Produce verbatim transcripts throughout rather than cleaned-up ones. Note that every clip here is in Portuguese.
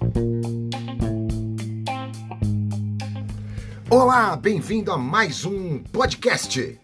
Olá, bem-vindo a mais um podcast.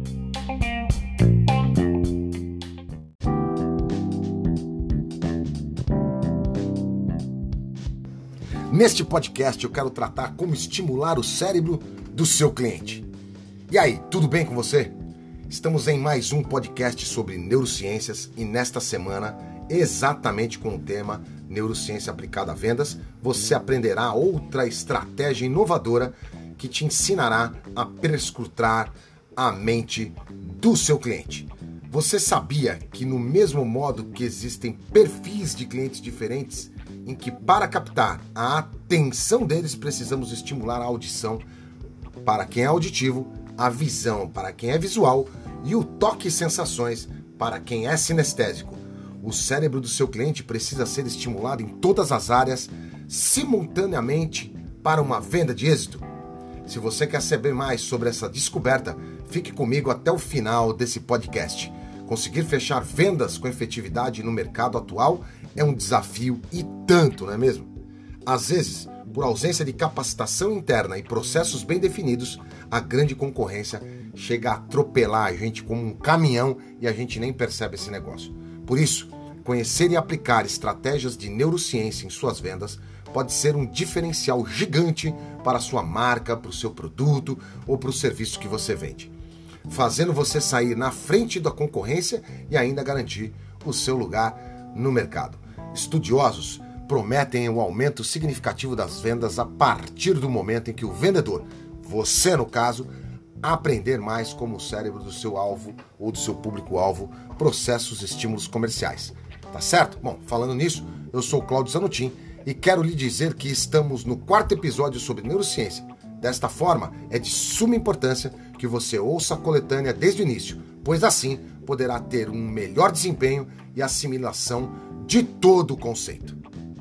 Neste podcast eu quero tratar como estimular o cérebro do seu cliente. E aí, tudo bem com você? Estamos em mais um podcast sobre neurociências e nesta semana, exatamente com o tema Neurociência aplicada a vendas, você aprenderá outra estratégia inovadora que te ensinará a perscrutar a mente do seu cliente. Você sabia que no mesmo modo que existem perfis de clientes diferentes, em que para captar a atenção deles precisamos estimular a audição para quem é auditivo, a visão para quem é visual e o toque e sensações para quem é sinestésico. O cérebro do seu cliente precisa ser estimulado em todas as áreas simultaneamente para uma venda de êxito. Se você quer saber mais sobre essa descoberta, fique comigo até o final desse podcast. Conseguir fechar vendas com efetividade no mercado atual é um desafio e tanto, não é mesmo? Às vezes, por ausência de capacitação interna e processos bem definidos, a grande concorrência chega a atropelar a gente como um caminhão e a gente nem percebe esse negócio. Por isso, conhecer e aplicar estratégias de neurociência em suas vendas pode ser um diferencial gigante para a sua marca, para o seu produto ou para o serviço que você vende, fazendo você sair na frente da concorrência e ainda garantir o seu lugar no mercado. Estudiosos prometem um aumento significativo das vendas a partir do momento em que o vendedor, você no caso, aprender mais como o cérebro do seu alvo ou do seu público-alvo processa os estímulos comerciais. Tá certo? Bom, falando nisso, eu sou o Cláudio Zanutin e quero lhe dizer que estamos no quarto episódio sobre neurociência. Desta forma, é de suma importância que você ouça a coletânea desde o início, pois assim poderá ter um melhor desempenho e assimilação de todo o conceito.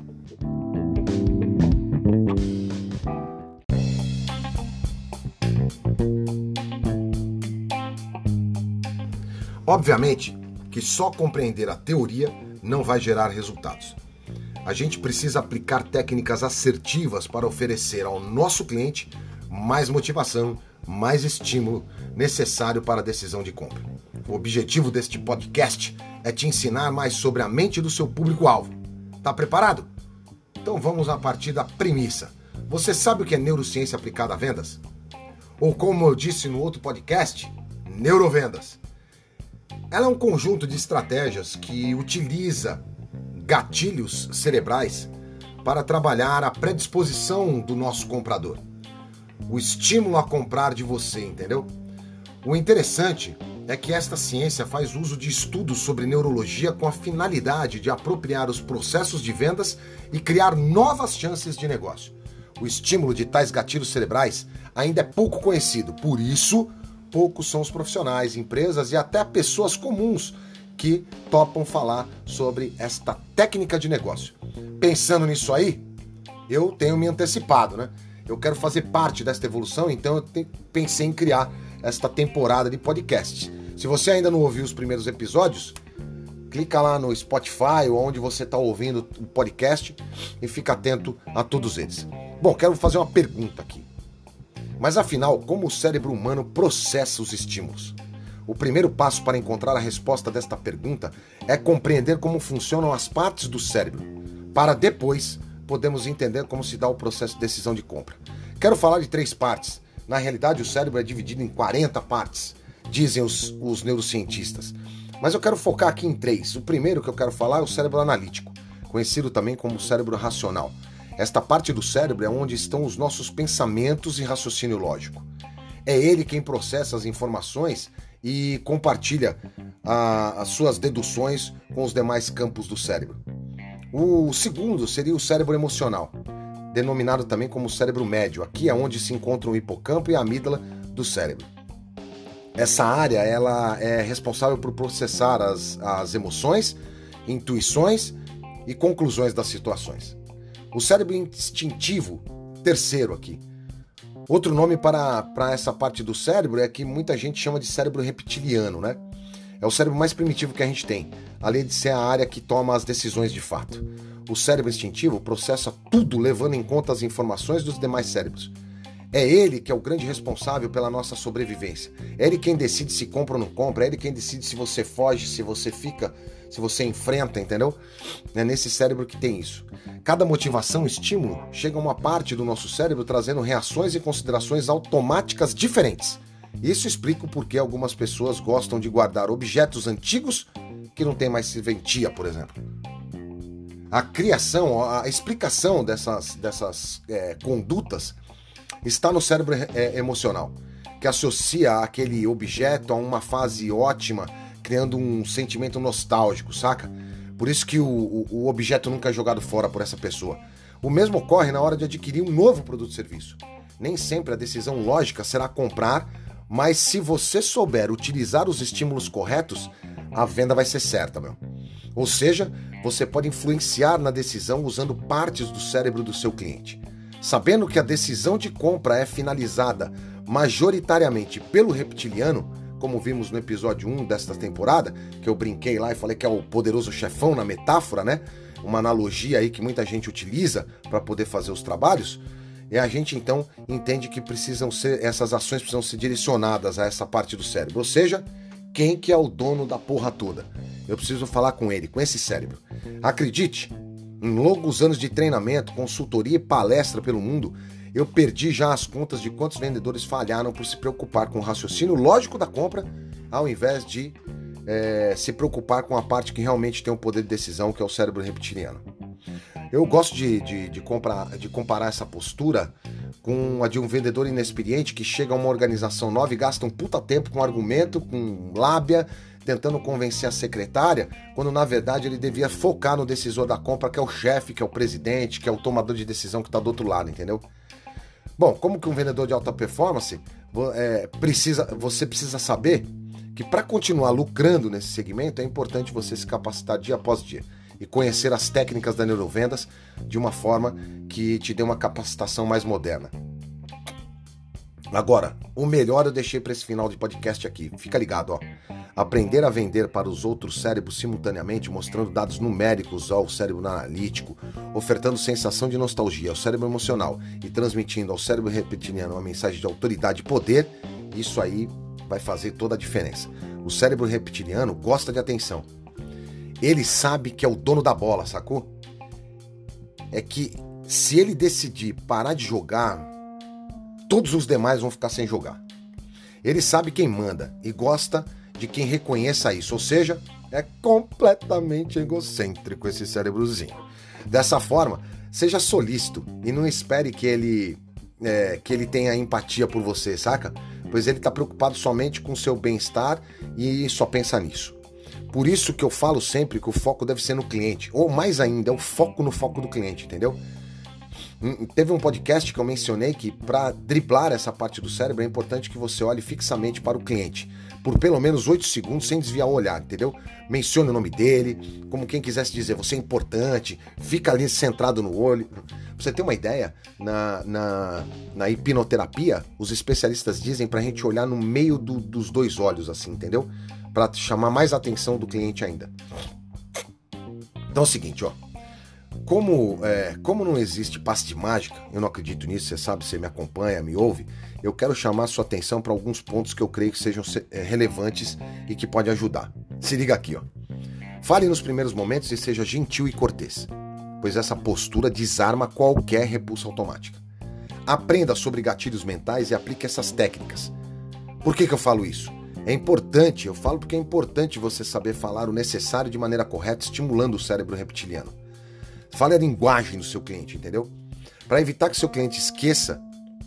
Obviamente que só compreender a teoria não vai gerar resultados. A gente precisa aplicar técnicas assertivas para oferecer ao nosso cliente mais motivação, mais estímulo necessário para a decisão de compra. O objetivo deste podcast é te ensinar mais sobre a mente do seu público-alvo. Tá preparado? Então vamos a partir da premissa. Você sabe o que é neurociência aplicada a vendas? Ou como eu disse no outro podcast, neurovendas. Ela é um conjunto de estratégias que utiliza gatilhos cerebrais para trabalhar a predisposição do nosso comprador. O estímulo a comprar de você, entendeu? O interessante é que esta ciência faz uso de estudos sobre neurologia com a finalidade de apropriar os processos de vendas e criar novas chances de negócio. O estímulo de tais gatilhos cerebrais ainda é pouco conhecido, por isso, poucos são os profissionais, empresas e até pessoas comuns que topam falar sobre esta técnica de negócio. Pensando nisso aí, eu tenho me antecipado, né? Eu quero fazer parte desta evolução, então eu te- pensei em criar esta temporada de podcasts. Se você ainda não ouviu os primeiros episódios, clica lá no Spotify ou onde você está ouvindo o podcast e fica atento a todos eles. Bom, quero fazer uma pergunta aqui. Mas afinal, como o cérebro humano processa os estímulos? O primeiro passo para encontrar a resposta desta pergunta é compreender como funcionam as partes do cérebro, para depois podemos entender como se dá o processo de decisão de compra. Quero falar de três partes. Na realidade, o cérebro é dividido em quarenta partes, dizem os, os neurocientistas. Mas eu quero focar aqui em três. O primeiro que eu quero falar é o cérebro analítico, conhecido também como cérebro racional. Esta parte do cérebro é onde estão os nossos pensamentos e raciocínio lógico. É ele quem processa as informações e compartilha a, as suas deduções com os demais campos do cérebro. O segundo seria o cérebro emocional, denominado também como cérebro médio. Aqui é onde se encontram o hipocampo e a amígdala do cérebro. Essa área ela é responsável por processar as, as emoções, intuições e conclusões das situações. O cérebro instintivo, terceiro aqui. Outro nome para, para essa parte do cérebro é que muita gente chama de cérebro reptiliano, né? É o cérebro mais primitivo que a gente tem. além de ser a área que toma as decisões de fato. O cérebro instintivo processa tudo levando em conta as informações dos demais cérebros. É ele que é o grande responsável pela nossa sobrevivência. É ele quem decide se compra ou não compra, é ele quem decide se você foge, se você fica, se você enfrenta, entendeu? É nesse cérebro que tem isso. Cada motivação, estímulo, chega a uma parte do nosso cérebro trazendo reações e considerações automáticas diferentes. Isso explica o porquê algumas pessoas gostam de guardar objetos antigos que não têm mais serventia, por exemplo. A criação, a explicação dessas, dessas é, condutas está no cérebro é, emocional, que associa aquele objeto a uma fase ótima, criando um sentimento nostálgico, saca? Por isso que o, o, o objeto nunca é jogado fora por essa pessoa. O mesmo ocorre na hora de adquirir um novo produto ou serviço. Nem sempre a decisão lógica será comprar, mas se você souber utilizar os estímulos corretos, a venda vai ser certa, meu. Ou seja, você pode influenciar na decisão usando partes do cérebro do seu cliente. Sabendo que a decisão de compra é finalizada majoritariamente pelo reptiliano, como vimos no episódio um desta temporada, que eu brinquei lá e falei que é o poderoso chefão na metáfora, né? Uma analogia aí que muita gente utiliza para poder fazer os trabalhos, e a gente então entende que precisam ser, essas ações precisam ser direcionadas a essa parte do cérebro, ou seja, quem que é o dono da porra toda? Eu preciso falar com ele, com esse cérebro. Acredite, em longos anos de treinamento, consultoria e palestra pelo mundo, eu perdi já as contas de quantos vendedores falharam por se preocupar com o raciocínio lógico da compra, ao invés de é, se preocupar com a parte que realmente tem o poder de decisão, que é o cérebro reptiliano. Eu gosto de, de, de, comprar, de comparar essa postura com a de um vendedor inexperiente que chega a uma organização nova e gasta um puta tempo com argumento, com lábia, tentando convencer a secretária, quando na verdade ele devia focar no decisor da compra, que é o chefe, que é o presidente, que é o tomador de decisão que está do outro lado, entendeu? Bom, como que um vendedor de alta performance, é, precisa, você precisa saber que para continuar lucrando nesse segmento é importante você se capacitar dia após dia e conhecer as técnicas da neurovendas de uma forma que te dê uma capacitação mais moderna. Agora, o melhor eu deixei para esse final de podcast aqui. Fica ligado, ó. Aprender a vender para os outros cérebros simultaneamente, mostrando dados numéricos ao cérebro analítico, ofertando sensação de nostalgia ao cérebro emocional e transmitindo ao cérebro reptiliano uma mensagem de autoridade e poder, isso aí vai fazer toda a diferença. O cérebro reptiliano gosta de atenção. Ele sabe que é o dono da bola, sacou? É que se ele decidir parar de jogar, todos os demais vão ficar sem jogar. Ele sabe quem manda e gosta de quem reconheça isso, ou seja, é completamente egocêntrico esse cérebrozinho. Dessa forma, seja solícito e não espere que ele, é, que ele tenha empatia por você, saca? Pois ele está preocupado somente com o seu bem-estar e só pensa nisso. Por isso que eu falo sempre que o foco deve ser no cliente, ou mais ainda, é o foco no foco do cliente, entendeu? Teve um podcast que eu mencionei que para driblar essa parte do cérebro é importante que você olhe fixamente para o cliente, por pelo menos oito segundos sem desviar o olhar, entendeu? Mencione o nome dele, como quem quisesse dizer, você é importante, fica ali centrado no olho. Pra você ter uma ideia, na, na, na hipnoterapia, os especialistas dizem pra gente olhar no meio do, dos dois olhos, assim, entendeu? Pra chamar mais a atenção do cliente ainda. Então é o seguinte, ó. Como, é, como não existe passe de mágica, eu não acredito nisso, você sabe, você me acompanha, me ouve, eu quero chamar a sua atenção para alguns pontos que eu creio que sejam é, relevantes e que podem ajudar. Se liga aqui, ó. Fale nos primeiros momentos e seja gentil e cortês, pois essa postura desarma qualquer repulsa automática. Aprenda sobre gatilhos mentais e aplique essas técnicas. Por que que eu falo isso? É importante, eu falo porque é importante você saber falar o necessário de maneira correta, estimulando o cérebro reptiliano. Fale a linguagem do seu cliente, entendeu? Para evitar que seu cliente esqueça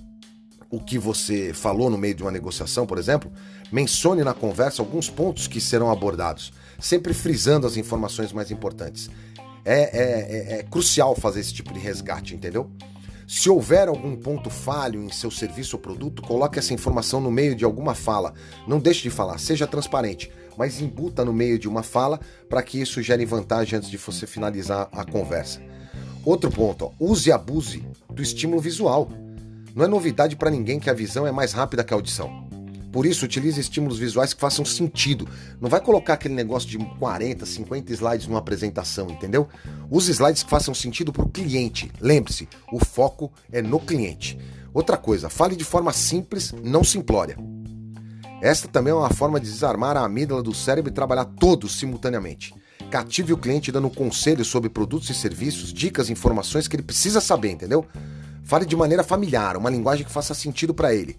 o que você falou no meio de uma negociação, por exemplo, mencione na conversa alguns pontos que serão abordados, sempre frisando as informações mais importantes. É, é, é, é crucial fazer esse tipo de resgate, entendeu? Se houver algum ponto falho em seu serviço ou produto, coloque essa informação no meio de alguma fala. Não deixe de falar, seja transparente, mas embuta no meio de uma fala para que isso gere vantagem antes de você finalizar a conversa. Outro ponto, ó, use e abuse do estímulo visual. Não é novidade para ninguém que a visão é mais rápida que a audição. Por isso, utilize estímulos visuais que façam sentido. Não vai colocar aquele negócio de quarenta, cinquenta slides numa apresentação, entendeu? Use slides que façam sentido para o cliente. Lembre-se, o foco é no cliente. Outra coisa, fale de forma simples, não simplória. Esta também é uma forma de desarmar a amígdala do cérebro e trabalhar todos simultaneamente. Cative o cliente dando conselhos sobre produtos e serviços, dicas e informações que ele precisa saber, entendeu? Fale de maneira familiar, uma linguagem que faça sentido para ele.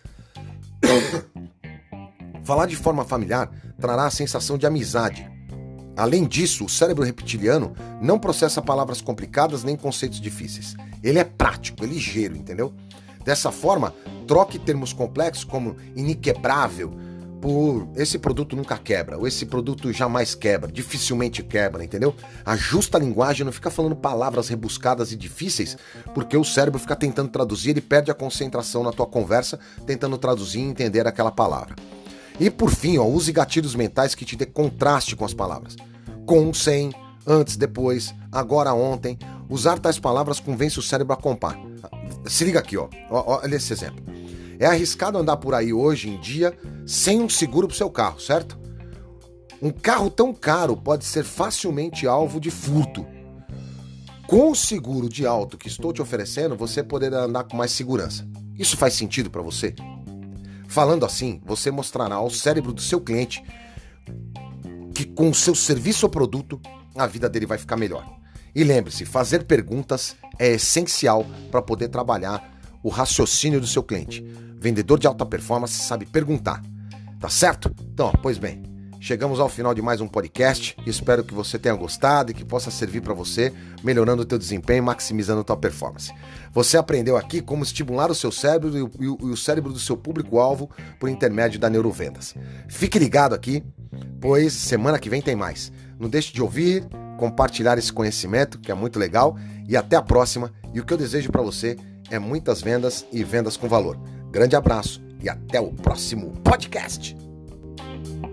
Falar de forma familiar trará a sensação de amizade. Além disso, o cérebro reptiliano não processa palavras complicadas nem conceitos difíceis. Ele é prático, é ligeiro, entendeu? Dessa forma, troque termos complexos como inquebrável por esse produto nunca quebra, ou esse produto jamais quebra, dificilmente quebra, entendeu? Ajusta a linguagem, não fica falando palavras rebuscadas e difíceis, porque o cérebro fica tentando traduzir, ele perde a concentração na tua conversa, tentando traduzir e entender aquela palavra. E por fim, ó, use gatilhos mentais que te dê contraste com as palavras. Com, sem, antes, depois, agora, ontem. Usar tais palavras convence o cérebro a comprar. Se liga aqui, ó. ó, olha esse exemplo. É arriscado andar por aí hoje em dia sem um seguro pro seu carro, certo? Um carro tão caro pode ser facilmente alvo de furto. Com o seguro de auto que estou te oferecendo, você poderá andar com mais segurança. Isso faz sentido para você? Falando assim, você mostrará ao cérebro do seu cliente que com o seu serviço ou produto, a vida dele vai ficar melhor. E lembre-se, fazer perguntas é essencial para poder trabalhar o raciocínio do seu cliente. Vendedor de alta performance sabe perguntar, tá certo? Então, pois bem, chegamos ao final de mais um podcast. Espero que você tenha gostado e que possa servir para você, melhorando o teu desempenho e maximizando a tua performance. Você aprendeu aqui como estimular o seu cérebro e o, e o cérebro do seu público-alvo por intermédio da Neurovendas. Fique ligado aqui, pois semana que vem tem mais. Não deixe de ouvir, compartilhar esse conhecimento, que é muito legal, e até a próxima. E o que eu desejo para você é muitas vendas e vendas com valor. Grande abraço e até o próximo podcast.